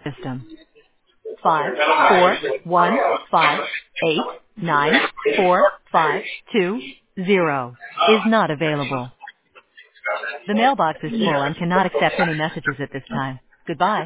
system. 541589452 is not available. The mailbox is full and cannot accept any messages at this time. Goodbye.